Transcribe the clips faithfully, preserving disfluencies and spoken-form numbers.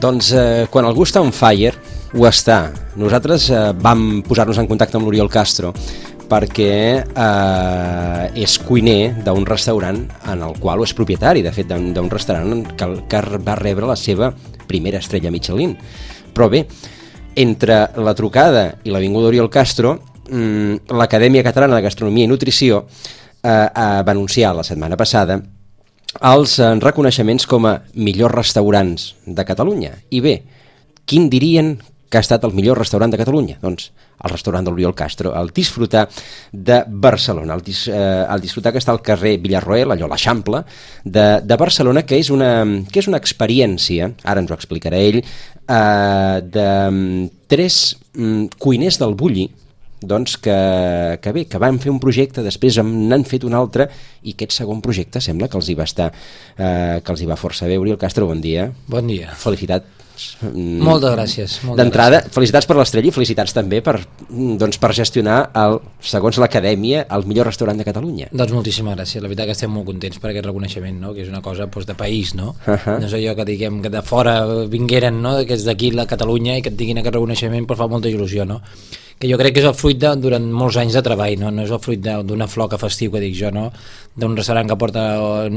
Doncs eh, quan algú està on fire, ho està. Nosaltres eh, vam posar-nos en contacte amb l'Oriol Castro perquè eh, és cuiner d'un restaurant en el qual, o és propietari, de fet, d'un restaurant que, que va rebre la seva primera estrella Michelin. Però bé, entre la trucada i l'avinguda Oriol Castro, mmm, l'Acadèmia Catalana de Gastronomia i Nutrició eh, eh, va anunciar la setmana passada els eh, reconeixements com a millors restaurants de Catalunya. I bé, quin dirien que ha estat el millor restaurant de Catalunya? Doncs el restaurant de l'Oriol Castro, el Disfrutar de Barcelona. El, dis, eh, el Disfrutar que està al carrer Villarroel, allò l'Eixample, de, de Barcelona, que és, una, que és una experiència, ara ens ho explicarà ell, eh, de tres mm, cuiners del Bulli, doncs que, que bé, que van fer un projecte, després n'han fet un altre, i aquest segon projecte sembla que els hi va estar, eh, que els hi va força bé. Oriol Castro, bon dia. Bon dia. Felicitats. Moltes gràcies. D'entrada, felicitats per l'estrella i felicitats també per, doncs, per gestionar, el, segons l'Acadèmia, el millor restaurant de Catalunya. Doncs moltíssimes gràcies. La veritat que estem molt contents per aquest reconeixement, no? Que és una cosa doncs, de país, no? Uh -huh. No és allò que diguem que de fora vingueren, no? Que és d'aquí la Catalunya i que et diguin aquest reconeixement, però fa molta il·lusió, no? Que jo crec que és el fruit de, durant molts anys de treball, no, no és el fruit d'una flor que festiu que dic jo, no? D'un restaurant que porta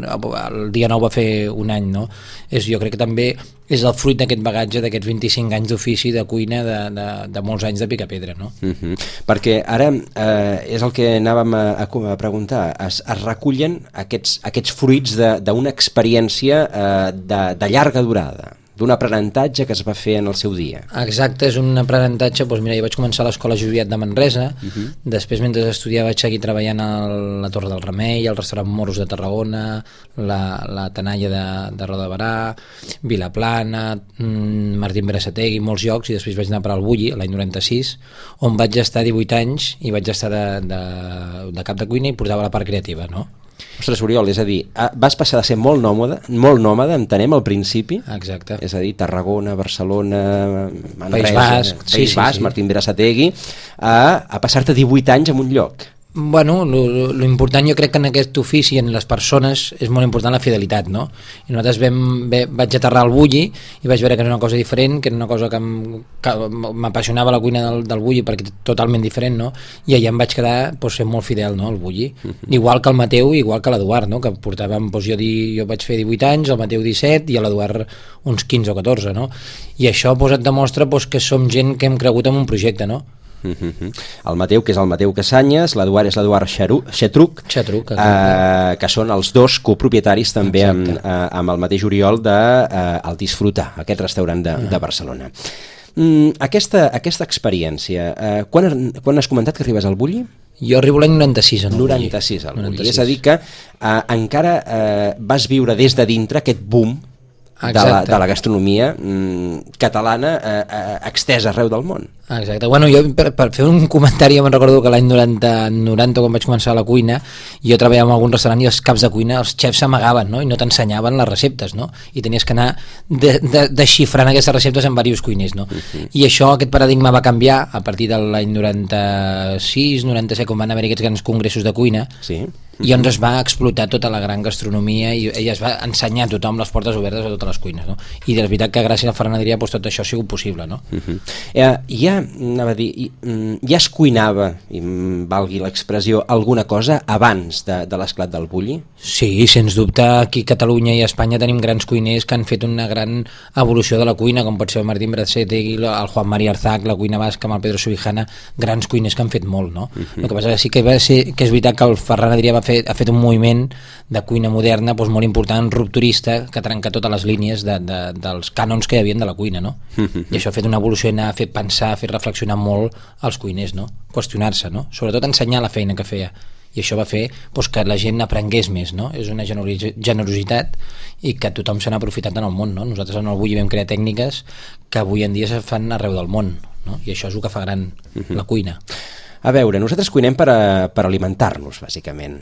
el dia nou va fer un any, no? És, jo crec que també és el fruit d'aquest bagatge, d'aquests vint-i-cinc anys d'ofici de cuina de, de, de molts anys de Picapedra, no? Uh -huh. Perquè ara eh, és el que anàvem a, a preguntar, es, es recullen aquests, aquests fruits d'una experiència eh, de, de llarga durada, d'un aprenentatge que es va fer en el seu dia. Exacte, és un aprenentatge, doncs mira, jo vaig començar a l'Escola Joviat de Manresa, uh -huh. després mentre estudiava vaig seguir treballant a la Torre del Remei, al restaurant Moros de Tarragona, la, la Tenalla de, de Roda de Barà, Vilaplana, mmm, Martín Berasategui, molts llocs, i després vaig anar per al Bulli l'any noranta-sis, on vaig estar divuit anys i vaig estar de, de, de cap de cuina i portava la part creativa, no? Ostres, Oriol, és a dir, vas passar de ser molt nòmada, molt nòmada, entenem, al principi. Exacte. És a dir, Tarragona, Barcelona, Manresa, País Basc, País sí, sí, Basc, sí. Martín Berasategui, a, a passar-te divuit anys en un lloc. Bueno, lo, lo important jo crec que en aquest ofici, en les persones, és molt important la fidelitat, no? I nosaltres vam, ve, vaig aterrar al Bulli i vaig veure que era una cosa diferent, que era una cosa que m'apassionava la cuina del, del Bulli perquè totalment diferent, no? I allà em vaig quedar pues, sent molt fidel, no?, al Bulli. Uh -huh. Igual que el Mateu, igual que l'Eduard, no?, que portàvem, pues, jo, di, jo vaig fer divuit anys, el Mateu disset i l'Eduard uns quinze o catorze, no? I això pues, et demostra pues, que som gent que hem cregut en un projecte, no? Uh-huh. El Mateu, que és el Mateu Casanyes, l'Eduard és l'Eduard Xatruc, Xatruc eh, que són els dos copropietaris també amb, eh, amb el mateix Oriol de eh, el Disfrutar, aquest restaurant de, uh-huh. de Barcelona. Mm, aquesta, aquesta experiència, eh, quan, quan has comentat que arribes al Bulli? Jo arribo l'any noranta-sis al noranta-sis al Bulli, és a dir que eh, encara eh, vas viure des de dintre aquest boom de la, de la gastronomia mm, catalana eh, eh, extesa arreu del món. Exacte, bueno, jo per, per fer un comentari, jo me'n recordo que l'any noranta, noranta quan vaig començar a la cuina, jo treballava en algun restaurant i els caps de cuina, els xefs s'amagaven, no?, i no t'ensenyaven les receptes, no?, i tenies que anar de, de, desxifrant aquestes receptes en diversos cuiners, no? Uh-huh. I això, aquest paradigma va canviar a partir de l'any noranta-sis, noranta-set, quan van haver aquests grans congressos de cuina, sí. i on es va explotar tota la gran gastronomia i, i es va ensenyar a tothom les portes obertes a totes les cuines, no? I de veritat que gràcies a Ferran Adrià pues, tot això ha sigut possible, no? Uh-huh. eh, ja, anava a dir, ja es cuinava, i valgui l'expressió, alguna cosa abans de, de l'esclat del Bulli? Sí, sens dubte, aquí a Catalunya i a Espanya tenim grans cuiners que han fet una gran evolució de la cuina, com pot ser el Martín Berasategui, el Juan María Arzac, la cuina basca amb el Pedro Subijana, grans cuiners que han fet molt, no? Uh-huh. El que passa que sí que, va ser, que és veritat que el Ferran Adrià va fer, ha fet un moviment de cuina moderna doncs, molt important, rupturista, que trenca totes les línies de, de, dels cànons que hi havia de la cuina, no? Uh-huh. I això ha fet una evolució, ha fet pensar, ha fet reflexionar molt als cuiners, no? Qüestionar-se, no? Sobretot ensenyar la feina que feia, i això va fer doncs, que la gent aprengués més, no? És una generositat i que tothom se n'ha aprofitat en el món, no? Nosaltres en el Bulli vam crear tècniques que avui en dia se fan arreu del món, no? I això és el que fa gran uh-huh. la cuina. A veure, nosaltres cuinem per, a, per alimentar-nos, bàsicament,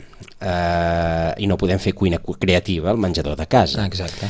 uh, i no podem fer cuina creativa al menjador de casa. Exacte.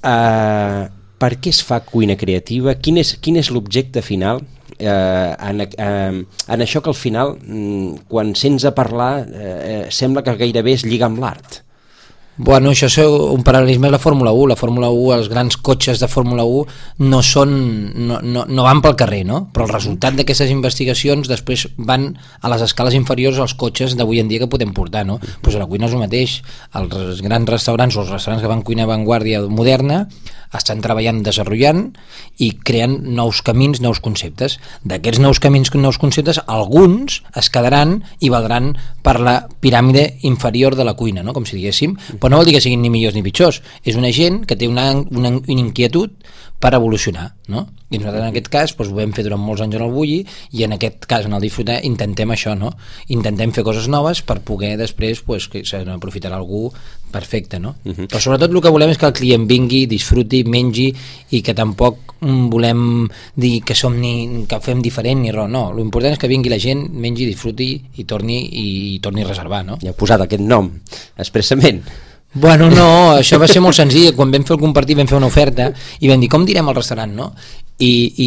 Uh, per què es fa cuina creativa? Quin és, quin és l'objecte final? Eh, en, eh, en això que al final, quan sents a parlar, eh, sembla que gairebé es lliga amb l'art. Bueno, això és un paral·lelisme a la Fórmula u. La Fórmula u, els grans cotxes de Fórmula u no són, no, no, no van pel carrer, no? Però el resultat d'aquestes investigacions després van a les escales inferiors als cotxes d'avui en dia que podem portar, no? Pues a la cuina és el mateix. Els grans restaurants o els restaurants que van cuina avantguàrdia moderna estan treballant, desenvolupant i creant nous camins, nous conceptes. D'aquests nous camins, nous conceptes, alguns es quedaran i valdran per la piràmide inferior de la cuina, no? Com si diguéssim, però no vol dir que siguin ni millors ni pitjors, és una gent que té una, una, una inquietud per evolucionar, no? I nosaltres en aquest cas doncs, ho vam fer durant molts anys en el Bulli i en aquest cas en el Disfrutar intentem això, no? Intentem fer coses noves per poder després doncs, que se n'aprofitarà algú perfecte, no? Uh-huh. Però sobretot el que volem és que el client vingui, disfruti, mengi i que tampoc volem dir que som ni, que fem diferent ni res, no, l'important és que vingui la gent, mengi, disfruti i torni i, i torni a reservar, no? Ja heu posat aquest nom expressament. Bueno, no, això va ser molt senzill. Quan vam fer el compartir vam fer una oferta i vam dir, com direm al restaurant, no? I, i,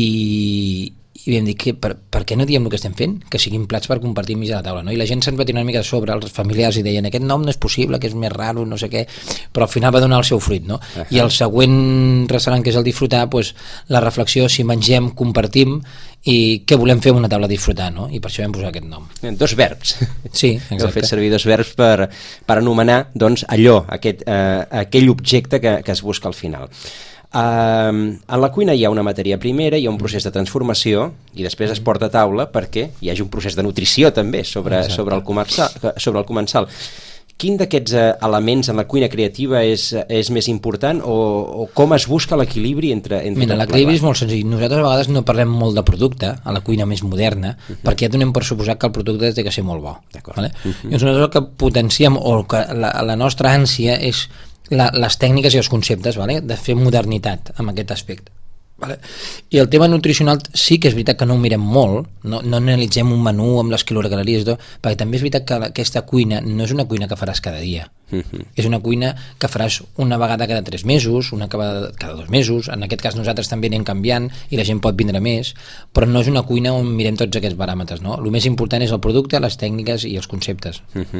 i vam dir, que, per, per què no diem el que estem fent? Que siguin plats per compartir mig de la taula, no? I la gent se'n va tirar una mica de sobre, els familiars i deien, aquest nom no és possible, que és més raro, no sé què, però al final va donar el seu fruit, no? Uh-huh. I el següent restaurant, que és el Disfrutar, pues, la reflexió, si mengem, compartim, i què volem fer amb una taula a disfrutar, no? I per això vam posar aquest nom. Dos verbs. Sí, exacte. Heu fet servir dos verbs per, per anomenar doncs, allò, aquest, eh, aquell objecte que, que es busca al final. Uh, en la cuina hi ha una matèria primera, hi ha un procés de transformació i després es porta a taula perquè hi hagi un procés de nutrició també sobre, sobre, el, comensal, sobre el comensal. Quin d'aquests elements en la cuina creativa és, és més important o, o com es busca l'equilibri entre, entre Mira, l'equilibri és molt senzill. Nosaltres a vegades no parlem molt de producte a la cuina més moderna uh-huh. perquè ja donem per suposat que el producte té que ser molt bo. Vale? Uh-huh. I nosaltres el que potenciem o que la, la nostra ànsia és la, les tècniques i els conceptes, vale? De fer modernitat en aquest aspecte. Vale. I el tema nutricional sí que és veritat que no ho mirem molt, no, no analitzem un menú amb les quilocalories i tot, perquè també és veritat que aquesta cuina no és una cuina que faràs cada dia, uh-huh. és una cuina que faràs una vegada cada tres mesos, una cada, cada dos mesos, en aquest cas nosaltres també anem canviant i la gent pot vindre més, però no és una cuina on mirem tots aquests paràmetres, no? El més important és el producte, les tècniques i els conceptes. Uh-huh.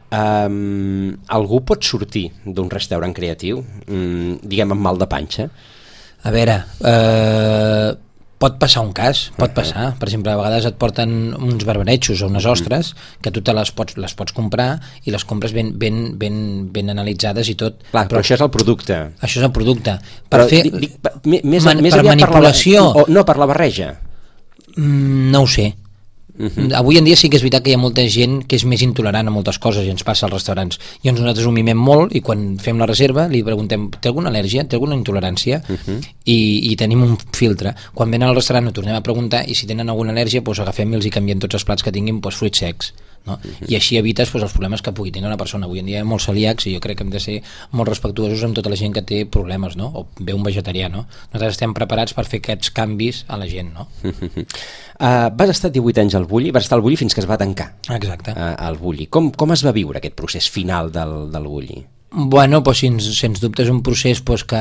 um, Algú pot sortir d'un restaurant creatiu, um, diguem amb mal de panxa? A veure, eh, pot passar un cas, pot passar. Per exemple, a vegades et porten uns barbarejos o unes ostres que tu te les pots, les pots comprar i les compres ben, ben, ben, ben analitzades i tot. Clar, però, però això és el producte. Això és el producte. Per però, fer... Dic, dic, més, man, més per manipulació... Per la, o, no, per la barreja. Mm, no ho sé. Uh-huh. Avui en dia sí que és veritat que hi ha molta gent que és més intolerant a moltes coses i ens passa als restaurants. I nosaltres ho mimem molt i quan fem la reserva li preguntem, té alguna al·lèrgia, té alguna intolerància? Uh-huh. I, i tenim un filtre. Quan venen al restaurant ho tornem a preguntar i si tenen alguna al·lèrgia doncs agafem i els hi canviem tots els plats que tinguin doncs, fruits secs. No? Uh-huh. I així evites doncs, els problemes que pugui tenir una persona. Avui en dia hi ha molts celíacs i jo crec que hem de ser molt respectuosos amb tota la gent que té problemes, no? O bé un vegetarià, no? Nosaltres estem preparats per fer aquests canvis a la gent, no? Uh-huh. Uh, vas estar divuit anys al Bulli, vas estar al Bulli fins que es va tancar. Exacte. Uh, al Bulli. Com, com es va viure aquest procés final del, del Bulli? Bueno, doncs, sens, sens dubte és un procés doncs, que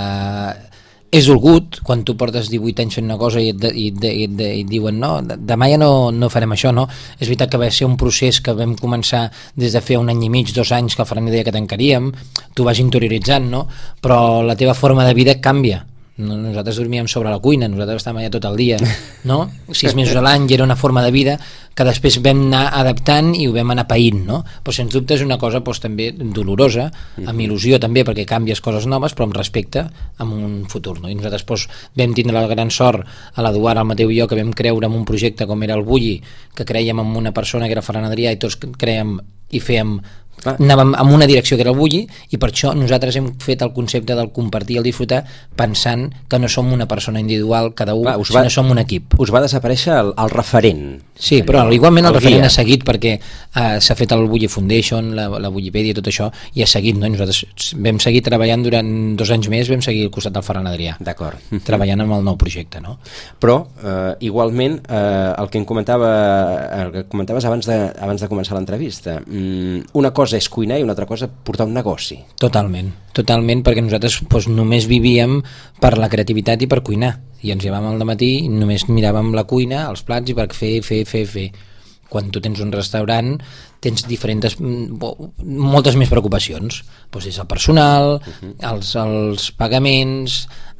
és dolgut quan tu portes divuit anys fent una cosa i et, de, i, de, i, de, i et diuen no, demà ja no, no farem això, no? És veritat que va ser un procés que vam començar des de fer un any i mig, dos anys que el Ferran deia que tancaríem, tu vas interioritzant, no? Però la teva forma de vida canvia. Nosaltres dormíem sobre la cuina, nosaltres estàvem allà tot el dia, no? Sis mesos a l'any i era una forma de vida que després vam anar adaptant i ho vam anar païnt, no? Però sens dubte és una cosa doncs, també dolorosa, amb il·lusió també perquè canvies coses noves, però amb respecte amb un futur, no? I nosaltres doncs, vam tindre la gran sort a l'Eduard, el Mateu i jo, que vam creure en un projecte com era el Bulli, que creiem en una persona que era Ferran Adrià i tots creiem i fèiem Ah. anàvem en una direcció que era el Bulli i per això nosaltres hem fet el concepte del compartir i el disfrutar pensant que no som una persona individual cada un, Clar, sinó va, som un equip. Us va desaparèixer el, el referent. Sí, però el, igualment el, el referent guia. Ha seguit perquè uh, s'ha fet el Bulli Foundation, la, la Bullipèdia i tot això, i ha seguit, no? I nosaltres vam seguir treballant durant dos anys més, vam seguir al costat del Ferran Adrià. D'acord. Treballant amb el nou projecte, no? Però, uh, igualment, uh, el que em comentava, el que comentaves abans de, abans de començar l'entrevista, um, una cosa és cuinar i una altra cosa portar un negoci. Totalment, totalment, perquè nosaltres doncs, només vivíem per la creativitat i per cuinar, i ens llevàvem al matí i només miràvem la cuina, els plats i per fer, fer, fer, fer. quan tu tens un restaurant tens diferents, moltes més preocupacions, doncs des del personal, uh-huh. els, els pagaments,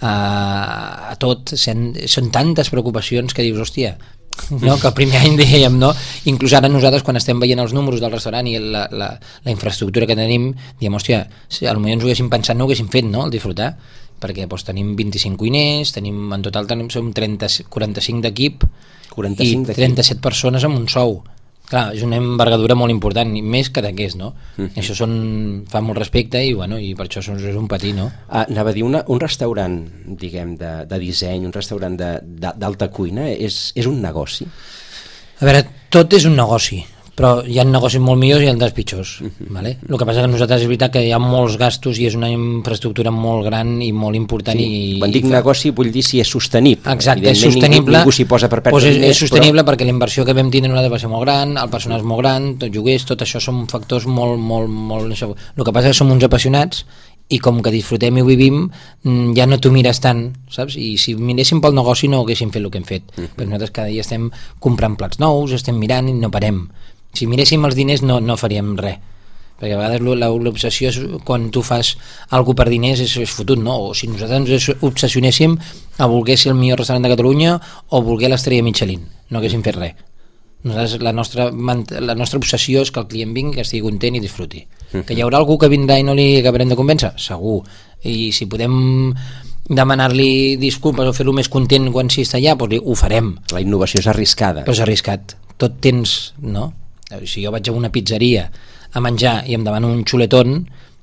a, a tot, sen, són tantes preocupacions que dius, hòstia, no? Que el primer any dèiem, no? Inclús ara nosaltres quan estem veient els números del restaurant i la, la, la infraestructura que tenim, diem, hòstia, si al moment ens ho haguéssim pensat no ho haguéssim fet, no? El disfrutar, perquè doncs, tenim vint-i-cinc cuiners, tenim, en total tenim, som trenta, quaranta-cinc d'equip quaranta-cinc i trenta-set persones amb un sou. Clar, és una envergadura molt important, més que d'aquest, no? Mm-hmm. Això són, fa molt respecte i, bueno, i per això és un patí, no? Ah, anava a dir, una, un restaurant, diguem, de, de disseny, un restaurant d'alta cuina, és, és un negoci? A veure, tot és un negoci, però hi ha negocis molt millors i altres pitjors, uh-huh. vale? El que passa que nosaltres és veritat que hi ha molts gastos i és una infraestructura molt gran i molt important. Sí, i, quan dic i fa... negoci vull dir si és sostenible. Exacte, és sostenible. Ningú, ningú s'hi posa per perdre pues és, diners, és sostenible però... perquè la inversió que vam tenir nosaltres va ser molt gran, el personal és molt gran, tot lloguers, tot això són factors molt, molt, molt... Això. El que passa és que som uns apassionats i com que disfrutem i ho vivim ja no t'ho mires tant, saps? I si miréssim pel negoci no haguéssim fet el que hem fet, uh-huh. perquè nosaltres cada dia estem comprant plats nous, estem mirant i no parem. Si miréssim els diners no, no faríem res, perquè a vegades l'obsessió és quan tu fas alguna per diners és, és fotut, no? O si nosaltres ens obsessionéssim a voler ser el millor restaurant de Catalunya o voler l'estrella Michelin, no haguéssim fet res. Nosaltres, la nostra, la nostra obsessió és que el client vingui, que estigui content i disfruti. Uh-huh. Que hi haurà algú que vindrà i no li acabarem de convèncer? Segur. I si podem demanar-li disculpes o fer-lo més content quan s'hi està allà, doncs ho farem. La innovació és arriscada. Però és arriscat. Tot tens, no? Si jo vaig a una pizzeria a menjar i em demano un xuletón,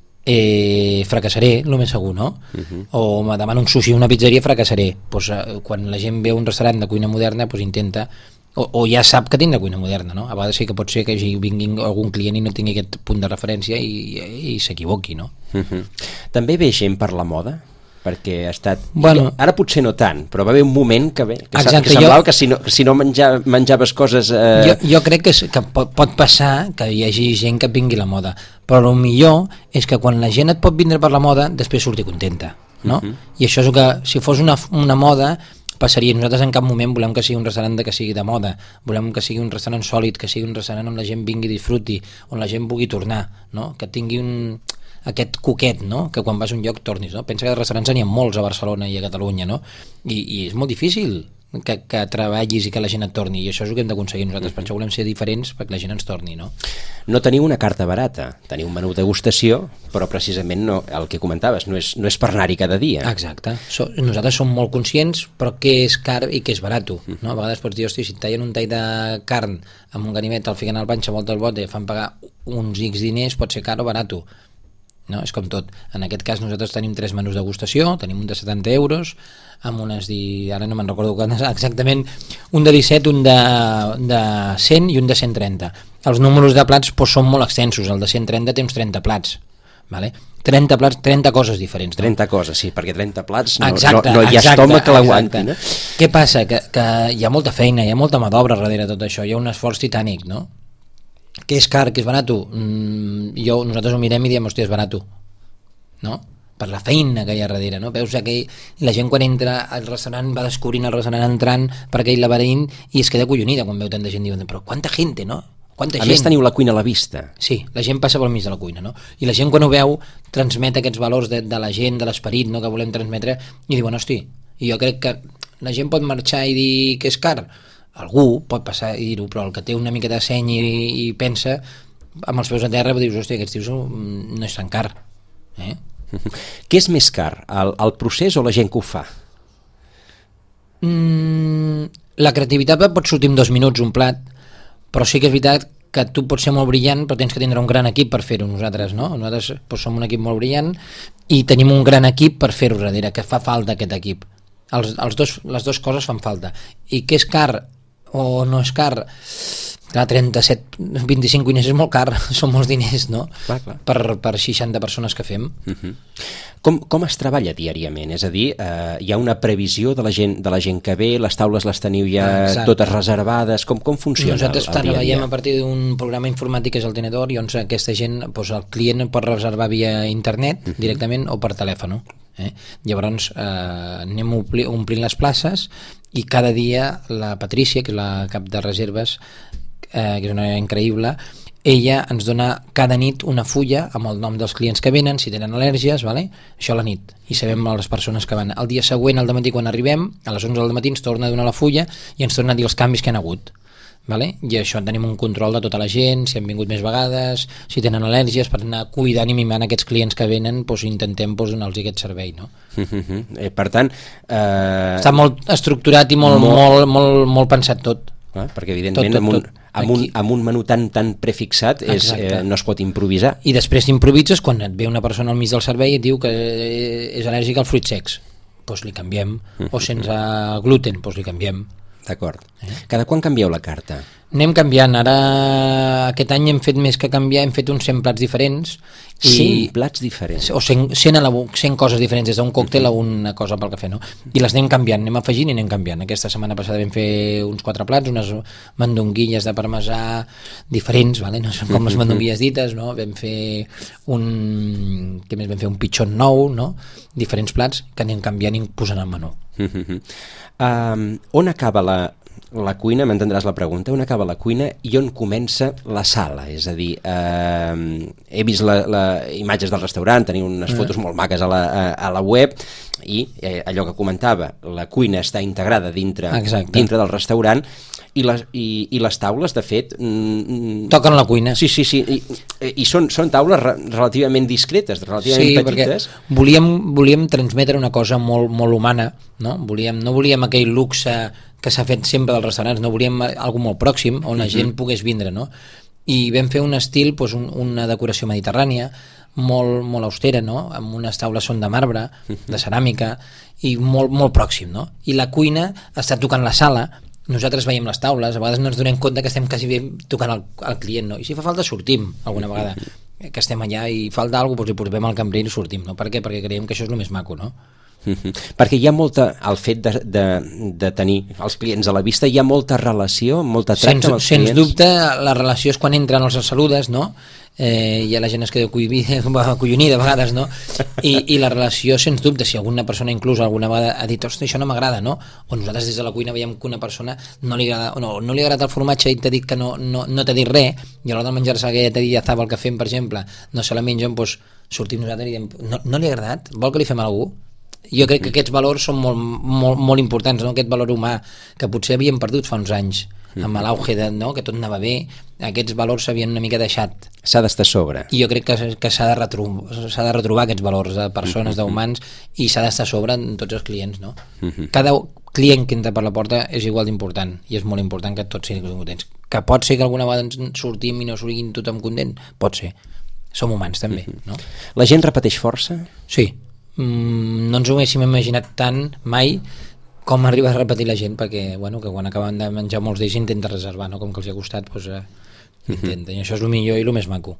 eh, fracassaré, el més segur, no? Uh-huh. O me demano un sushi a una pizzeria, fracassaré. Pues, eh, quan la gent ve a un restaurant de cuina moderna, pues intenta, o, o ja sap que tindrà cuina moderna, no? A vegades sí que pot ser que vingui algun client i no tingui aquest punt de referència i, i, i s'equivoqui, no? Uh-huh. També ve gent per la moda? Perquè ha estat... Bueno, ara potser no tant, però va haver un moment que, bé, que, exacte, que semblava jo, que si no, si no menja, menjaves coses... Eh... Jo, jo crec que, que pot, pot passar que hi hagi gent que vingui la moda, però el millor és que quan la gent et pot vindre per la moda, després surti contenta, no? Uh-huh. I això és el que, si fos una, una moda, passaria. Nosaltres en cap moment volem que sigui un restaurant de que sigui de moda, volem que sigui un restaurant sòlid, que sigui un restaurant on la gent vingui i disfruti, on la gent vulgui tornar, no? Que tingui un... aquest coquet, no? Que quan vas a un lloc tornis, no? Pensa que de restaurants n'hi ha molts a Barcelona i a Catalunya, no? I, i és molt difícil que, que treballis i que la gent et torni, i això és el que hem d'aconseguir nosaltres, per això volem ser diferents perquè la gent ens torni, no? No teniu una carta barata, teniu un menú de degustació, però precisament no, el que comentaves, no és, no és per anar-hi cada dia. Exacte, so, nosaltres som molt conscients però què és car i què és barat, no? A vegades pots dir, hosti, si et tallen un tall de carn amb un ganivet, el fiquen al panxa, volta al bot i fan pagar uns X diners, pot ser car o barat. No? És com tot. En aquest cas nosaltres tenim tres menús de degustació, tenim un de setanta euros amb unes, di... ara no me'n recordo exactament, un de disset, un de, de cent i un de cent trenta. Els números de plats doncs, són molt extensos, el de cent trenta té uns trenta plats, vale? trenta plats, trenta coses diferents, no? trenta coses, sí, perquè trenta plats no, exacte, no, no hi ha estómac que l'aguanti, no? Què passa? Que, que hi ha molta feina, hi ha molta mà d'obra darrere tot això, hi ha un esforç titànic, no? Què és car, què és barat? Mm, jo, nosaltres ho mirem i diem, hòstia, és barat, no? Per la feina que hi ha darrere, no? Veus aquell, la gent quan entra al restaurant va descobrint el restaurant entrant per aquell laberint i es queda collonida quan veu tanta gent, diuen, però quanta gent, no? Quanta a gent. Més teniu la cuina a la vista. Sí, la gent passa pel mig de la cuina, no? I la gent quan ho veu transmet aquests valors de, de la gent, de l'esperit, no? Que volem transmetre, i diuen, hosti, i jo crec que la gent pot marxar i dir que és car. Algú pot passar i dir-ho, però el que té una mica de seny i, i pensa amb els peus a terra, dius, hòstia, aquests tios no és tan car, eh? Què és més car, el, el procés o la gent que ho fa? Mm, la creativitat pot sortir en dos minuts un plat, però sí que és veritat que tu pots ser molt brillant però tens que tindre un gran equip per fer-ho. Nosaltres no, nosaltres doncs, som un equip molt brillant i tenim un gran equip per fer-ho darrere, que fa falta aquest equip. Els, els dos, les dues coses fan falta. I què és car o no és car? Clar, trenta-set, vint-i-cinc cuiners és molt car, són molts diners, no? Clar, clar. Per, per seixanta persones que fem. Uh-huh. Com, com es treballa diàriament? És a dir, eh, hi ha una previsió de la gent, de la gent que ve, les taules les teniu ja Exacte. Totes reservades, com, com funciona? Nosaltres el, el dia a dia? treballem a partir d'un programa informàtic que és el Tenedor, i on aquesta gent, doncs el client pot reservar via internet uh-huh. directament o per telèfon. Eh? Llavors eh, anem ompli, omplint les places i cada dia la Patrícia, que és la cap de reserves, eh, que és una noia increïble, ella ens dona cada nit una fulla amb el nom dels clients que venen, si tenen al·lèrgies, vale? Això a la nit, i sabem les persones que van. El dia següent, al dematí, quan arribem, a les onze del matí ens torna a donar la fulla i ens torna a dir els canvis que han hagut. Vale? I això tenim un control de tota la gent, si han vingut més vegades, si tenen al·lèrgies, per anar cuidant i mimant aquests clients que venen, doncs intentem doncs, donar-los aquest servei, no? eh, per tant eh... està molt estructurat i molt, molt... Molt, molt, molt pensat tot. Ah, perquè evidentment tot, tot, amb, un, tot. Amb, un, amb un menú tan, tan prefixat és, eh, no es pot improvisar. I després t'improvises quan et ve una persona al mig del servei i et diu que és al·lèrgica als fruits secs, doncs li canviem, o sense gluten, doncs li canviem. D'acord. Eh? Cada quan canvieu la carta? Anem canviant, ara aquest any hem fet més que canviar, hem fet uns cent plats diferents. I cent plats diferents? O cent, cent, a la, cent coses diferents, des d'un còctel a una cosa pel cafè, no? I les anem canviant, anem afegint i anem canviant. Aquesta setmana passada vam fer uns quatre plats, unes mandonguilles de parmesà diferents, vale? No són com les mandonguilles dites, no? Vam fer un... Què més? Vam fer un pitxon nou, no? Diferents plats que anem canviant i posant al menú. um, on acaba la la cuina, m'entendràs la pregunta, on acaba la cuina i on comença la sala? És a dir, eh, he vist la, la imatges del restaurant, teniu unes fotos molt maques a la, a, a la web, i eh, allò que comentava, la cuina està integrada dintre, dintre del restaurant, i les, i, i les taules, de fet... Mm, toquen la cuina. Sí, sí, sí, i, i són, són taules re, relativament discretes, relativament sí, petites. Perquè volíem, volíem transmetre una cosa molt, molt humana, no? Volíem, no volíem aquell luxe que s'ha fet sempre dels restaurants, no volíem algo molt pròxim on la gent pogués vindre, no? I vam fer un estil, doncs, un, una decoració mediterrània molt, molt austera, no? Amb unes taules són de marbre, de ceràmica, i molt, molt pròxim, no? I la cuina està tocant la sala, nosaltres veiem les taules, a vegades no ens donem compte que estem quasi bé tocant el, el client, no? I si fa falta sortim alguna vegada que estem allà i falta alguna cosa, doncs hi posem al cambrer i sortim, no? Per què? Perquè creiem que això és el més maco, no? Uh-huh. Perquè hi ha molta, el fet de, de, de tenir els clients a la vista, hi ha molta relació, molta tracte amb els clients? Sens dubte, la relació és quan entren els saludes, no? Eh, i la gent es queda acollonida a vegades, no? I, i la relació, sens dubte, si alguna persona inclús alguna vegada ha dit, ostres, això no m'agrada, no? O nosaltres des de la cuina veiem que una persona no li agrada, no, no li agrada el formatge i t'ha dit que no, no, no t'ha dit res, i a l'hora de menjar-se aquella tallada que fem, per exemple, no se la mengen, doncs sortim nosaltres i diem, no, no li ha agradat? Vol que li fem alguna cosa? Jo crec que aquests valors són molt, molt, molt importants, no? Aquest valor humà que potser havíem perdut fa uns anys amb l'auge de, no? Que tot anava bé, aquests valors s'havien una mica deixat. S'ha d'estar a sobre. I jo crec que, que s'ha de, retrobar, s'ha de retrobar aquests valors de persones, d'humans, i s'ha d'estar a sobre en tots els clients, no? Cada client que entra per la porta és igual d'important, i és molt important que tots siguin contents. Que pot ser que alguna vegada ens sortim i no siguin tothom content? Pot ser. Som humans també, no? La gent repeteix força? Sí. Mm, no ens ho haguéssim imaginat tant mai com arriba a repetir la gent, perquè bueno, que quan acaben de menjar molts d'ells intenta reservar, no? Com que els hi ha costat, doncs, eh, intenten, i això és el millor i el més maco.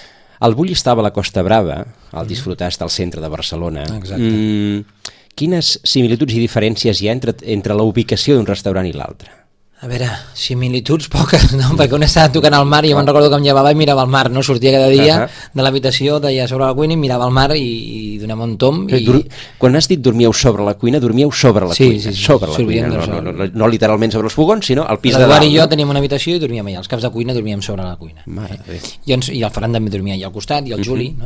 El Bulli estava a la Costa Brava, al disfrutar està al centre de Barcelona. Exacte. Mm, quines similituds i diferències hi ha entre, entre la ubicació d'un restaurant i l'altre? A veure, similituds poques, no? Perquè un estava tocant al mar i jo me'n recordo que em llevava i mirava el mar, no? Sortia cada dia uh -huh. de l'habitació, d'allà sobre la cuina i mirava el mar i, i donava un tom. I... Quan has dit dormíeu sobre la cuina, dormíeu sobre la sí, cuina, sí, sí, sobre la sí, cuina, no, no, no, no, no literalment sobre els fogons, sinó al pis de L'Eduard dalt. i jo no? teníem una habitació i dormíem allà, els caps de cuina dormíem sobre la cuina. Mare eh? I, ens, I el Ferran també dormia allà al costat, i el Juli, uh -huh. no?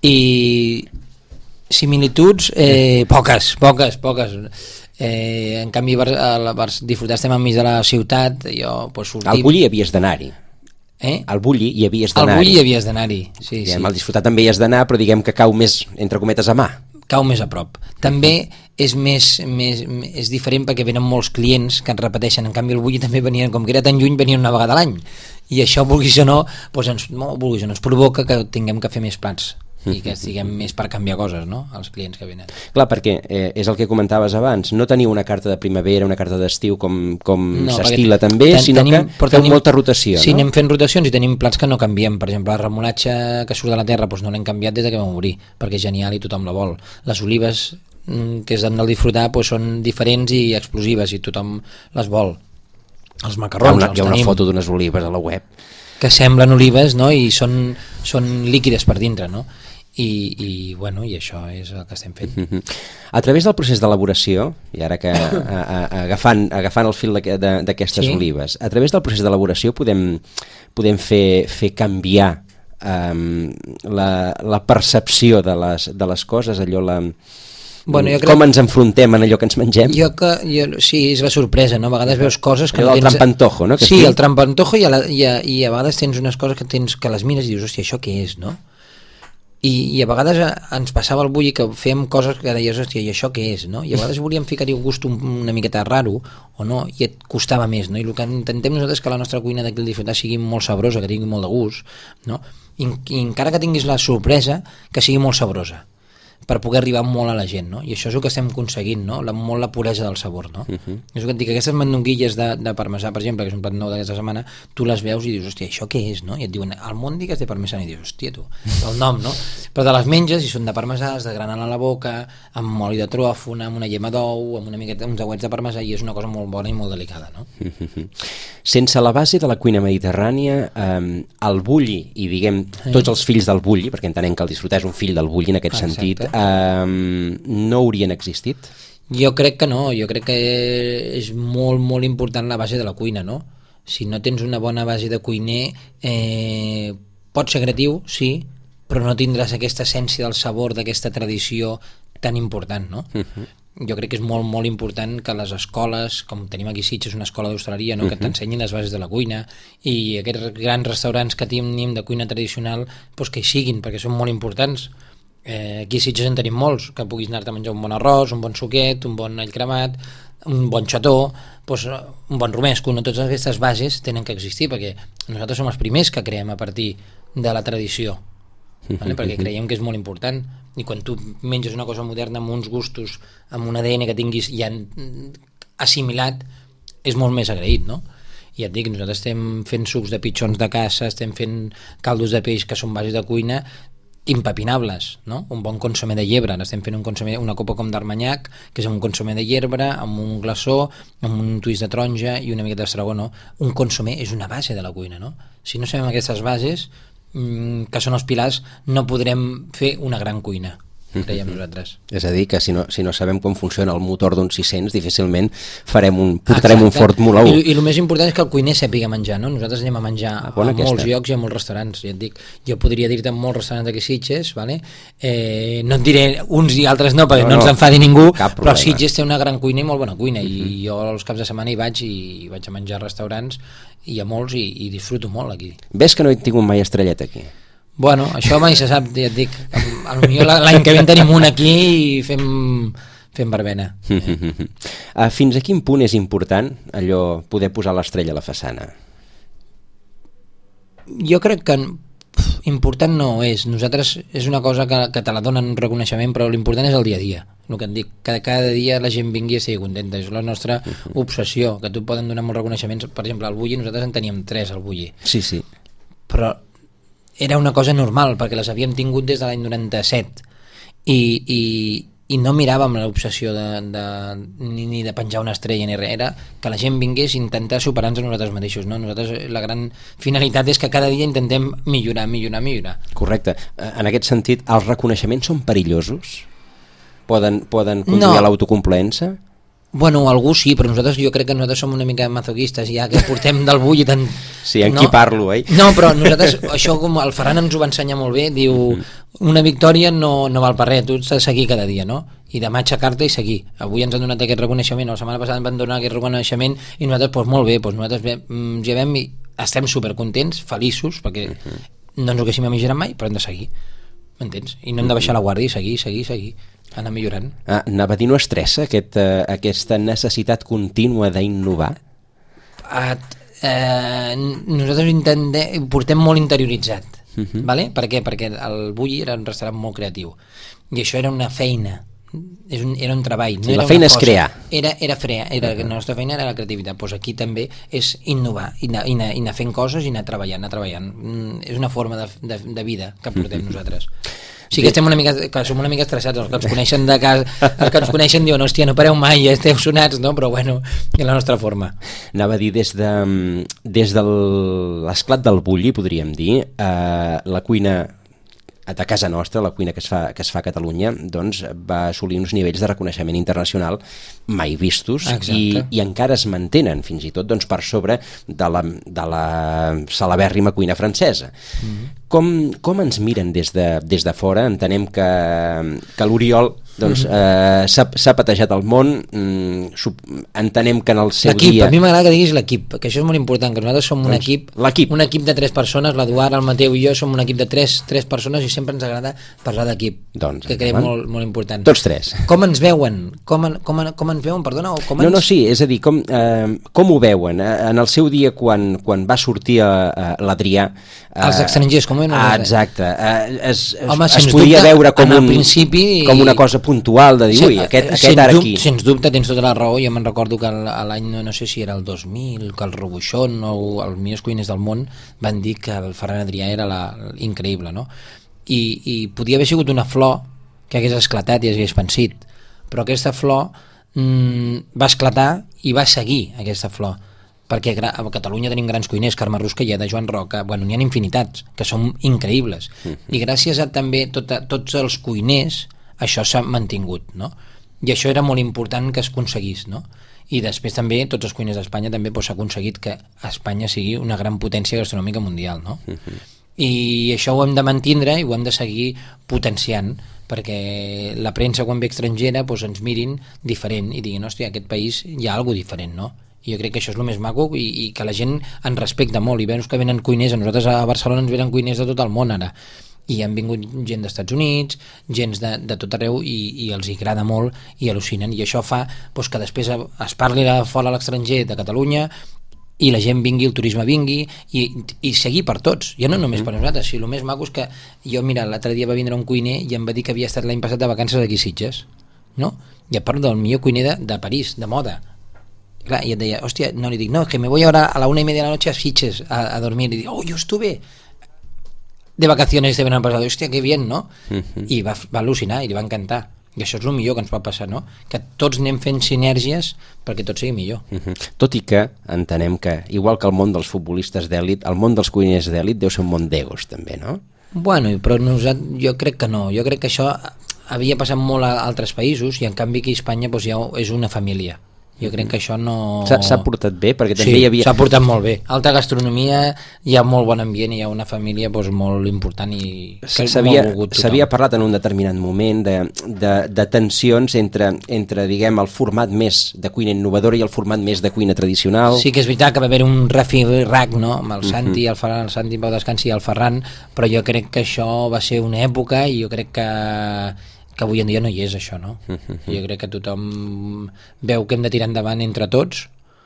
I similituds, eh, poques, poques, poques. Eh, en canvi, a disfrutar estem enmig de la ciutat, jo pues, sortim... Al Bulli havies d'anar-hi. Eh? Al Bulli hi havies d'anar-hi. Al Bulli hi havies d'anar-hi, sí, diguem, sí. Al disfrutar també hi has d'anar, però diguem que cau més, entre cometes, a mà. Cau més a prop. També és més, més és diferent perquè venen molts clients que ens repeteixen, en canvi el Bulli també venien, com que era tan lluny, venien una vegada a l'any, i això, vulguis o no, doncs ens, no, vulguis o no, ens provoca que tinguem que fer més plats i que estiguem més per canviar coses, no?, als clients que venen. Clar, perquè eh, és el que comentaves abans, no teniu una carta de primavera, una carta d'estiu com, com no, s'estila també, ten, sinó tenim, que feu tenim, molta rotació, sí, no? anem fent rotacions i tenim plats que no canviem. Per exemple, el remolatge que surt de la terra doncs no l'hem canviat des que vam obrir, perquè és genial i tothom la vol. Les olives, que és del disfrutar, doncs són diferents i explosives i tothom les vol. Els macarrons, hi ha una, els hi ha una tenim, foto d'unes olives a la web que semblen olives, no?, i són, són líquides per dintre, no? i, i, bueno, i això és el que estem fent. Mm-hmm. A través del procés d'elaboració, i ara que a, a, agafant, agafant el fil d'aquestes sí. olives, a través del procés d'elaboració podem, podem fer, fer canviar um, la, la percepció de les, de les coses, allò la... Bueno, com crec... ens enfrontem en allò que ens mengem? Jo que, jo, sí, és la sorpresa, no? A vegades veus coses que... El no tens... trampantojo, no? Que sí, el trampantojo i a, la, i, a, i a vegades tens unes coses que tens que les mires i dius, hòstia, això què és, no? I, i a vegades ens passava el bulli que fèiem coses que deies, hòstia, i això què és, no? I a vegades volíem ficar-hi un gust una miqueta raro, o no, i et costava més, no? I el que intentem nosaltres és que la nostra cuina d'aquí al disfrutar sigui molt sabrosa, que tingui molt de gust, no? I, i encara que tinguis la sorpresa, que sigui molt sabrosa, per poder arribar molt a la gent, no? I això és el que estem aconseguint, no? La, molt la puresa del sabor, no? Uh-huh. És el que et dic, aquestes mandonguilles de, de parmesà, per exemple, que és un plat nou d'aquesta setmana, tu les veus i dius, hòstia, això què és, no? I et diuen, almòndigues de parmesà, i dius, hòstia, tu, el nom, no? Però te les menges i són de parmesà, has de granar a la boca, amb oli de tròfona, amb una llema d'ou, amb una miqueta, uns auets de parmesà, i és una cosa molt bona i molt delicada, no? Uh-huh. Sense la base de la cuina mediterrània, eh, el bulli, i diguem, tots els fills del bulli, perquè entenem que el disfrutar és un fill del bulli en aquest ah, sentit, Um, no haurien existit? Jo crec que no, jo crec que és molt, molt important la base de la cuina, no? Si no tens una bona base de cuiner, eh, pot ser creatiu, sí, però no tindràs aquesta essència del sabor d'aquesta tradició tan important, no? Uh-huh. Jo crec que és molt, molt important que les escoles, com tenim aquí a Sitges, una escola d'hostaleria, no? Uh-huh. Que t'ensenyin les bases de la cuina, i aquests grans restaurants que tenim de cuina tradicional, doncs que hi siguin, perquè són molt importants. Eh, aquí a Sitges en tenim molts, que puguis anar-te a menjar un bon arròs, un bon suquet, un bon all cremat, un bon xató, doncs, un bon romesco, no? Totes aquestes bases tenen que existir, perquè nosaltres som els primers que creem a partir de la tradició, vale? Perquè creiem que és molt important, i quan tu menges una cosa moderna amb uns gustos, amb un A D N que tinguis ja assimilat, és molt més agraït, no? I et dic, nosaltres estem fent sucs de pitxons de caça, estem fent caldos de peix que són bases de cuina impepinables, no? Un bon consomé de llebre, estem fent un consomé, una copa com d'armanyac, que és un consomé de llebre amb un glaçó, amb un twist de taronja i una miqueta d'estragó, no? Un consomé és una base de la cuina, no? Si no sabem aquestes bases, mmm, que són els pilars, no podrem fer una gran cuina, creiem nosaltres. És a dir, que si no, si no sabem com funciona el motor d'un sis-cents, difícilment farem un, portarem Exacte. un Ford Mula u. I, I el més important és que el cuiner sàpiga menjar, no? Nosaltres anem a menjar ah, a aquesta. molts llocs i a molts restaurants, ja et dic. Jo podria dir-te en molts restaurants d'aquí Sitges, vale? eh, no et diré uns i altres no, perquè no, no, no ens enfadi ningú, però Sitges té una gran cuina i molt bona cuina, uh-huh. i jo els caps de setmana hi vaig i vaig a menjar a restaurants, i a molts, i, i disfruto molt aquí. Ves que no he tingut mai estrellet aquí? Bueno, això mai se sap, ja et dic. Potser l'any que ve en tenim un aquí i fem, fem verbena. uh, fins a quin punt és important allò poder posar l'estrella a la façana? Jo crec que pff, important no és. Nosaltres és una cosa que, que te la donen un reconeixement, però l'important és el dia a dia. El que et dic, cada, cada dia la gent vingui a ser contenta, és la nostra uh-huh. obsessió, que tu poden donar molts reconeixements. Per exemple, al bulli, nosaltres en teníem tres al bulli. Sí, sí. Però era una cosa normal, perquè les havíem tingut des de l'any noranta-set, i, i, i no miràvem l'obsessió de, de, ni, ni de penjar una estrella ni res, era que la gent vingués i intentar superar-nos a nosaltres mateixos, no? Nosaltres la gran finalitat és que cada dia intentem millorar, millorar, millorar. Correcte. En aquest sentit, els reconeixements són perillosos? Poden, poden conduir no. a l'autocomplaença? Bueno, algú sí, però nosaltres jo crec que nosaltres som una mica masoquistes, ja que portem del bulli tant... Sí, en no? qui parlo, eh? No, però nosaltres, això com el Ferran ens ho va ensenyar molt bé, diu, una victòria no, no val per res, tu has de seguir cada dia, no? I demà aixecar-te i seguir. Avui ens han donat aquest reconeixement, la setmana passada ens van donar aquest reconeixement, i nosaltres, doncs molt bé, doncs nosaltres bé, llevem i estem supercontents, feliços, perquè uh-huh. no ens ho haguéssim imaginat mai, però hem de seguir, m'entens? I no hem de baixar la guàrdia i seguir, seguir, seguir. Anar millorant. Ah, anava a dir, no estressa aquest, uh, aquesta necessitat contínua d'innovar? Uh, uh, nosaltres intentem, portem molt interioritzat. Uh-huh. Vale? Per què? Perquè el bulli era un restaurant molt creatiu i això era una feina, és un, era un treball, no sí, era la feina una és cosa. crear, era, era frear, era, uh-huh. la nostra feina era la creativitat. Pues aquí també és innovar i anar, i anar, i anar fent coses i anar treballant, anar treballant. Mm, és una forma de, de, de vida que portem uh-huh. nosaltres. Sí que estem una mica, que som una mica estressats, els que ens coneixen de casa, els que ens coneixen diuen, hòstia, no pareu mai, ja esteu sonats, no? Però bueno, és la nostra forma. Anava a dir, des de des de l'esclat del bulli, podríem dir, eh, la cuina de casa nostra, la cuina que es fa, que es fa a Catalunya, doncs va assolir uns nivells de reconeixement internacional mai vistos i, i encara es mantenen fins i tot doncs, per sobre de la, de la celebèrrima cuina francesa. Mm-hmm. Com, com ens miren des de, des de fora? Entenem que, que l'Oriol doncs, eh, s'ha patejat al món, mm, entenem que en el seu dia... A mi m'agrada que diguis l'equip, que això és molt important, que nosaltres som un doncs, equip, un equip de tres persones, l'Eduard, el Mateu i jo som un equip de tres, tres persones i sempre ens agrada parlar d'equip, doncs, que creiem molt, molt important. Tots tres. Com ens veuen? Com, com, com ens veuen, perdona? O com ens... No, no, sí, és a dir, com, eh, com ho veuen? En el seu dia, quan, quan va sortir eh, l'Adrià... Eh, Els estrangers, com veuen? Ah, exacte. Eh, es es, Home, es podia dubte, veure com, un, principi... com una cosa puntual de dir, sí, ui, aquest, aquest ara aquí. Sens dubte, tens tota la raó. Jo me'n recordo que l'any, no sé si era el dos mil, que el Robuchon o els millors cuiners del món van dir que el Ferran Adrià era la, increïble, no? I, i podia haver sigut una flor que hagués esclatat i hagués pensit, però aquesta flor mmm, va esclatar i va seguir aquesta flor, perquè a Catalunya tenim grans cuiners, Carme Ruscalleda, Joan Roca, bueno, n'hi ha infinitats, que són increïbles, mm-hmm. i gràcies a també tot, a, tots els cuiners això s'ha mantingut, no? I això era molt important que es aconseguís, no? I després també tots els cuiners d'Espanya també s'ha aconseguit que Espanya sigui una gran potència gastronòmica mundial, no? Mm-hmm. I això ho hem de mantindre i ho hem de seguir potenciant, perquè la premsa quan ve estrangera doncs ens mirin diferent i diguin, hòstia, aquest país hi ha alguna diferent, no? I jo crec que això és el més maco i, i que la gent ens respecta molt i veus que venen cuiners, a nosaltres a Barcelona ens venen cuiners de tot el món ara i han vingut gent d'Estats Units, gent de, de tot arreu i, i els hi agrada molt i al·lucinen i això fa doncs, que després es parli fora a l'estranger de Catalunya i la gent vingui, el turisme vingui i, i seguir per tots, ja no només per nosaltres, si el més maco és que jo, mira, l'altre dia va vindre un cuiner i em va dir que havia estat l'any passat de vacances aquí a Sitges, no? I a part del millor cuiner de, de París, de moda. Clar, y ella, hostia, no le digo, no, que me voy ahora a la una y media de la noche a Sitges a, a dormir, y digo, oh, yo estuve de vacaciones este verano pasado, hostia, qué bien, no? Uh-huh. I va, va al·lucinar i li va encantar, i això és el millor que ens pot passar, no? Que tots anem fent sinergies perquè tot sigui millor. Uh-huh. Tot i que entenem que, igual que el món dels futbolistes d'èlit, el món dels cuiners d'èlit deu ser un món d'egos també, no? Bueno, però nosaltres, jo crec que no, jo crec que això havia passat molt a altres països i en canvi aquí a Espanya doncs, ja és una família. Jo crec que això no... S'ha portat bé? Perquè també sí, hi havia... s'ha portat molt bé. Alta gastronomia, hi ha molt bon ambient, hi ha una família doncs, molt important i s'havia s'havia parlat en un determinat moment de, de, de tensions entre, entre, diguem, el format més de cuina innovadora i el format més de cuina tradicional. Sí que és veritat que va haver un rac, no?, amb el Santi, uh-huh. el Ferran, el Santi Pau Descansi i el Ferran, però jo crec que això va ser una època i jo crec que que avui en dia no hi és això, no? Uh-huh. Jo crec que tothom veu que hem de tirar endavant entre tots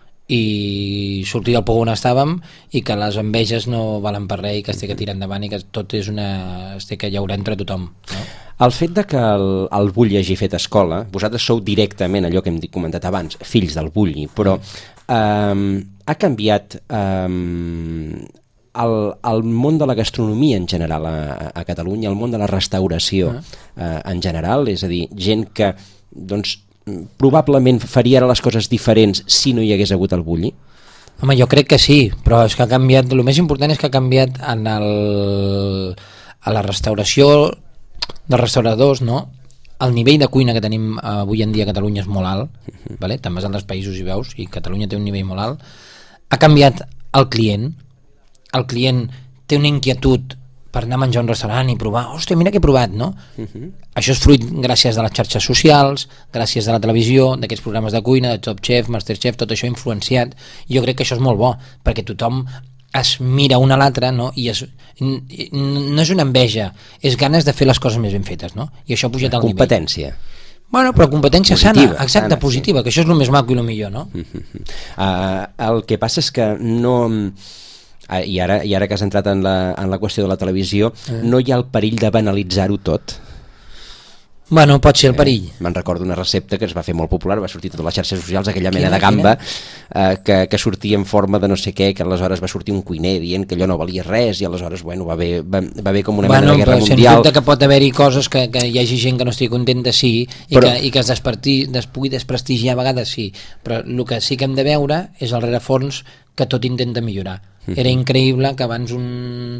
i sortir del pou on estàvem i que les enveges no valen per res i que es té que tirar endavant i que tot és una... es té que llaurar entre tothom, no? El fet de que el, el Bulli hagi fet escola, vosaltres sou directament allò que hem comentat abans, fills del Bulli, però eh, ha canviat eh, El, el món de la gastronomia en general a, a Catalunya, el món de la restauració eh, en general, és a dir, gent que doncs, probablement faria ara les coses diferents si no hi hagués hagut el Bulli? Home, jo crec que sí, però és que ha canviat, el més important és que ha canviat en el, a la restauració dels restauradors, no? El nivell de cuina que tenim avui en dia a Catalunya és molt alt, uh-huh. vale? Te'n vas a altres països i veus, i Catalunya té un nivell molt alt. Ha canviat el client, el client té una inquietud per anar a menjar a un restaurant i provar, hòstia, mira què he provat, no? Uh-huh. Això és fruit gràcies a les xarxes socials, gràcies a la televisió, d'aquests programes de cuina, de Top Chef, Masterchef, tot això influenciat. Jo crec que això és molt bo, perquè tothom es mira un a l'altre, no? I es, no és una enveja, és ganes de fer les coses més ben fetes, no? I això ha pujat al nivell. Competència. Bueno, però competència positiva, sana, exacte, sana, positiva, sí. Que això és el més maco i el millor, no? Uh-huh. Uh, el que passa és que no... Uh, i, ara, i ara que has entrat en la, en la qüestió de la televisió, eh. no hi ha el perill de banalitzar-ho tot? Bueno, pot ser el perill. Eh, me'n recordo una recepta que es va fer molt popular, va sortir a totes les xarxes socials, aquella mena de gamba eh, que, que sortia en forma de no sé què, que aleshores va sortir un cuiner dient que allò no valia res i aleshores bueno, va haver, va, va haver com una bueno, mena de guerra mundial. Sens dubte que pot haver-hi coses que, que hi hagi gent que no estigui contenta, sí, i, però... que, i que es, desperti, es pugui desprestigiar a vegades, sí, però el que sí que hem de veure és el rerefons que tot intenta millorar. Mm-hmm. Era increïble que abans un...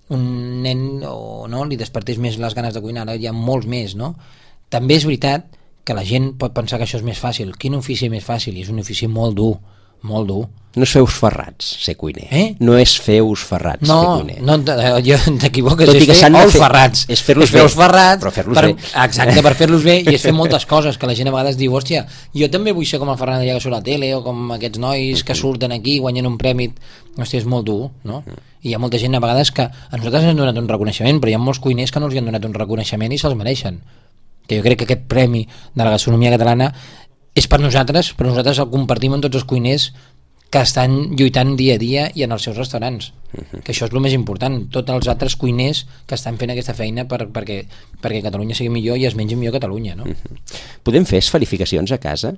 un nen o no, li despertés més les ganes de cuinar, ara hi ha molts més, no? També és veritat que la gent pot pensar que això és més fàcil. Quin ofici més fàcil? I és un ofici molt dur, molt dur. No és fer-us ferrats, ser cuiner. Eh? No és fer-us ferrats, no, ser cuiner. No, jo t'equivoques, és fer ous fer, ferrats. És fer-los fer bé, ferrats, però fer-los per, bé. Exacte, per fer-los bé, i és fer moltes coses, que la gent a vegades diu, hòstia, jo també vull ser com el Ferran Adrià que surt a la tele, o com aquests nois que surten aquí guanyen un premi. Hòstia, és molt dur, no? I hi ha molta gent a vegades que a nosaltres ens han donat un reconeixement, però hi ha molts cuiners que no els han donat un reconeixement i se'ls mereixen. Que jo crec que aquest premi de la gastronomia catalana és per nosaltres, però nosaltres el compartim amb tots els cuiners que estan lluitant dia a dia i en els seus restaurants, uh-huh. que això és el més important, tots els altres cuiners que estan fent aquesta feina per, perquè, perquè Catalunya sigui millor i es mengi millor Catalunya, no? Uh-huh. Podem fer esferificacions a casa?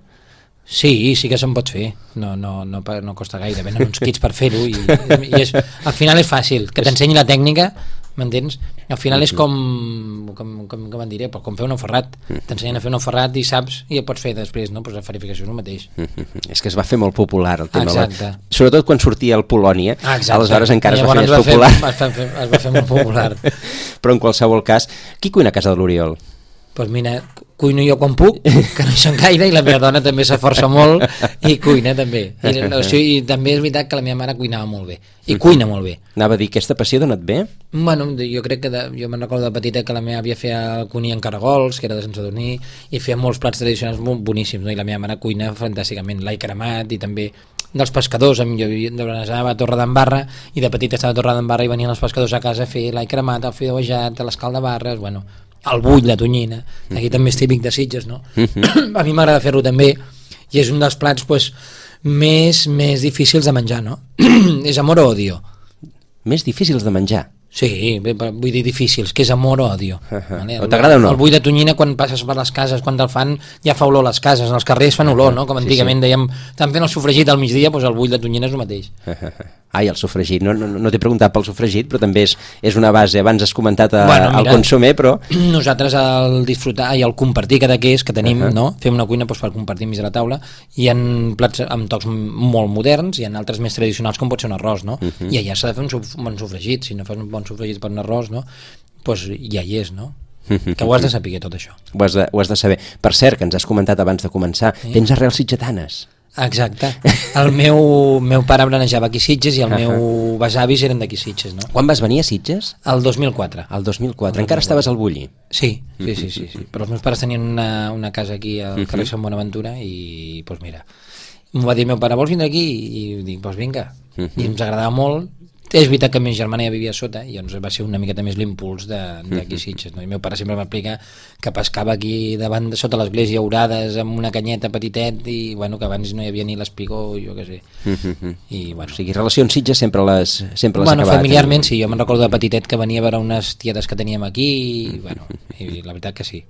Sí, sí que se'n pot fer, no, no, no, no costa gaire, venen uns kits per fer-ho i, i és, al final és fàcil, que t'ensenyi la tècnica, m'entens? Al final és com, com, com, com en diré, com fer un ferrat, t'ensenyen a fer un ferrat i saps, i el pots fer després, no? Pues la verificació és el mateix. És que es va fer molt popular el tema, exacte. La... sobretot quan sortia el Polònia, exacte. Aleshores encara es va fer es més va popular. Fer, es, va fer, es va fer molt popular. Però en qualsevol cas, qui cuina a casa de l'Oriol? Doncs pues mira, cuino jo quan puc, que no hi són gaire, i la meva dona també s'esforça molt i cuina també. I, o sigui, i també és veritat que la meva mare cuinava molt bé, i cuina molt bé. Anava a dir, aquesta passió donat bé? Bueno, jo crec que, de, jo me'n recordo de petita que la meva àvia feia el cuní en caragols, que era de sense dormir, i feia molts plats tradicionals molt boníssims, no? I la meva mare cuina fantàsticament, l'ai cremat, i també dels pescadors, jo anava a Torredembarra, i de petita estava a Torredembarra i venien els pescadors a casa a fer l'ai cremat, el fideuejat, l'escaldabarres, bueno... el bull, la tonyina, aquí també és típic de Sitges, no? A mi m'agrada fer-lo també i és un dels plats pues, més, més difícils de menjar, no? És amor o odio. Més difícils de menjar? Sí, vull dir difícils, que és amor o odio. Uh-huh. Vale? O t'agrada o no? El bull de tonyina, quan passes per les cases, quan te'l fan, ja fa olor a les cases, en els carrers fan olor, no? Com antigament sí, sí. dèiem, estan fent el sofregit al migdia, doncs el bull de tonyina és el mateix. Uh-huh. Ai, el sofregit, no, no, no t'he preguntat pel sofregit, però també és, és una base, abans has comentat a, bueno, mira, el consomer, però... Nosaltres el disfrutar i el compartir cada que és que tenim, uh-huh. no? Fem una cuina doncs, per compartir més a la taula, hi ha plats amb tocs molt moderns, hi ha altres més tradicionals com pot ser un arròs, no? Uh-huh. I allà s'ha de fer un, sof un bon sofregit, si no fas un bon sofregit per un arròs, no? Pues ja hi és, no? Uh-huh. Que ho has de saber tot això. Ho has de, ho has de saber. Per cert, que ens has comentat abans de començar, sí. Tens arrels sitgetanes. Exacte. El meu, meu pare berenejava aquí a Sitges i el uh-huh. meu besavis eren d'aquí Sitges, no? Quan vas venir a Sitges? El dos mil quatre. El dos mil quatre. El Encara estaves al Bulli? Sí, sí, sí, sí, sí. Però els meus pares tenien una, una casa aquí al carrer Sant Bonaventura i, doncs mira, m'ho va dir el meu pare, vols vindre aquí? I dic, doncs vinga. Uh-huh. I ens agradava molt. És veritat que la meva germana ja vivia sota i llavors va ser una miqueta més l'impuls d'aquí Sitges, no? I el meu pare sempre m'explica que pescava aquí davant de sota l'església Orades amb una canyeta petitet i bueno, que abans no hi havia ni l'espigó o jo què sé. I, bueno. O sigui, relacions Sitges sempre les, sempre les bueno, acabat. Familiarment sí, jo me'n recordo de petitet que venia a veure unes tietes que teníem aquí i, bueno, i la veritat que sí.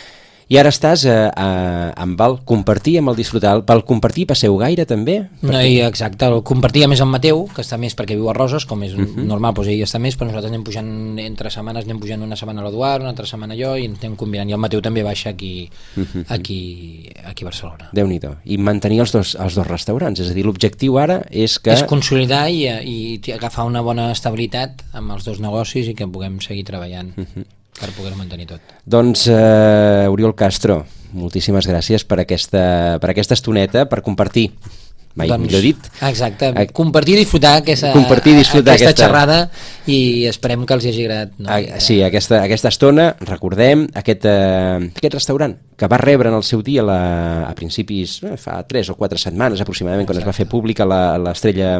I ara estàs eh, eh, amb el compartir, amb el disfrutar. Pel compartir passeu gaire també? No, i exacte, el compartir més amb Mateu, que està més perquè viu a Roses, com és uh -huh. normal, doncs ell està més, però nosaltres anem pujant entre setmanes, anem pujant una setmana a l'Eduard, una altra setmana jo, i ens anem combinant. I el Mateu també baixa aquí, uh -huh. aquí, aquí a Barcelona. Déu-n'hi-do. I mantenir els dos, els dos restaurants, és a dir, l'objectiu ara és que... És consolidar i, i agafar una bona estabilitat amb els dos negocis i que puguem seguir treballant. Uh -huh. Per poder mantenir tot. Doncs, eh, Oriol Castro, moltíssimes gràcies per aquesta, per aquesta estoneta, per compartir, mai doncs, millor dit. Exacte, a, compartir i disfrutar aquesta, compartir i disfrutar aquesta, aquesta xerrada i esperem que els hi hagi agradat. No? A, sí, aquesta, aquesta estona, recordem, aquest, eh, aquest restaurant que va rebre en el seu dia la, a principis, eh, fa tres o quatre setmanes aproximadament, quan Exacte. Es va fer pública l'estrella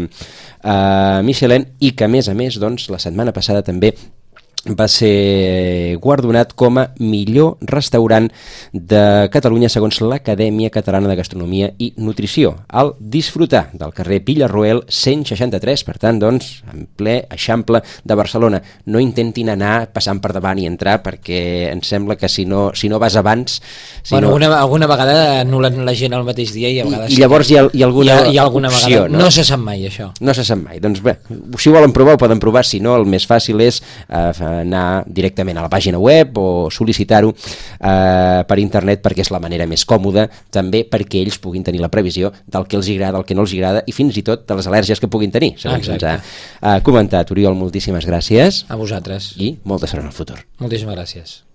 eh, Michelin i que a més a més, doncs, la setmana passada també va ser guardonat com a millor restaurant de Catalunya segons l'Acadèmia Catalana de Gastronomia i Nutrició, al Disfrutar del carrer Villarroel cent seixanta-tres, per tant, doncs, en ple eixample de Barcelona. No intentin anar passant per davant i entrar perquè em sembla que si no, si no vas abans... Si bueno, no... alguna, alguna vegada anulen la gent al mateix dia i a vegades... I, i llavors hi ha, hi ha alguna, hi ha, hi ha alguna opció, vegada. No? no se sap mai, això. No se sap mai. Doncs bé, si ho volen provar, ho poden provar, si no, el més fàcil és... Eh, anar directament a la pàgina web o sol·licitar-ho eh, per internet, perquè és la manera més còmoda, també perquè ells puguin tenir la previsió del que els agrada, del que no els agrada i fins i tot de les al·lèrgies que puguin tenir, segons ens ha eh, comentat. Oriol, moltíssimes gràcies. A vosaltres. I molta sort en el futur. Moltíssimes gràcies.